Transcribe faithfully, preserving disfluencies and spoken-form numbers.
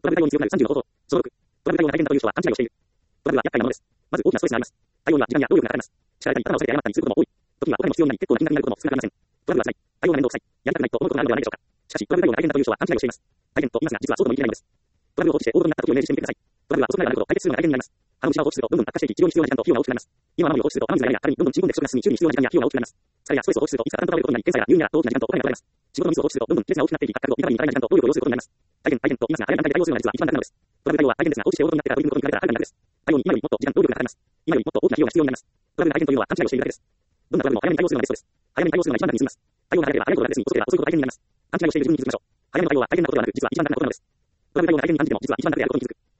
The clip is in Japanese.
トラブル対応に強くなるさんじゅうの方法。そのろく、トラブル対応が大変だという人は勘違いをしている。トラブルは厄介なものです。まず大きなストレスがあります。対応には時間や労力がかかります。叱られたり、頭を下げて謝ったりすることも多い。時にはお金も必要になり、結構な金額になることも少なくありません。トラブルは辛い。対応が面倒くさい。やりたくないと思うことがあるのではないでしょうか。しかし、トラブル対応が大変だという人は勘違いをしています。大変と言いますが、実はそうとも言い切れないのです。トラブルを放置して大事になった時をイメージしてみてください。トラブルは遅くなるあるほど解決するのが大変になります。歯の内側を放置するとどんどん悪化していき、治療に必要な時間と費用が大きくなります。今はマモリを放置すると甘水がやや体にどんどん染み込んで不足なすに修理に必要な時間や費用が大きくなります。疲れやストレスを放置するといつか体の倒れることになり、検査や入院や大きな時間とお金がかかります。仕事のミスを放置するとどんどんストレスが大きくなっていき、覚悟、リカバリーに足らない時間と労力を要することになります。大変大変と言いますが、早い段階で対応するのが実は一番楽なのです。トラブル対応は大変ですが、放置して大事になってから取り組むことに比べたらはるかに楽です。対応に今よりもっと時間、労力がかかります。今よりもっと大きな費用が必要になります。トラブルが大変というのは勘違いをしているだけです。どんなトラブルも早めに対応するのがベストです。早めに対応するのが一番楽に済みます。対応が早ければ早いことがベストに、遅ければ遅いことが大変になります。勘違いをしている自分に気づきましょう。早めの対応は大変なことではなく、実は一番楽なことなのです。トラブル対応が大変に感じても、実は一番楽であることに気づく。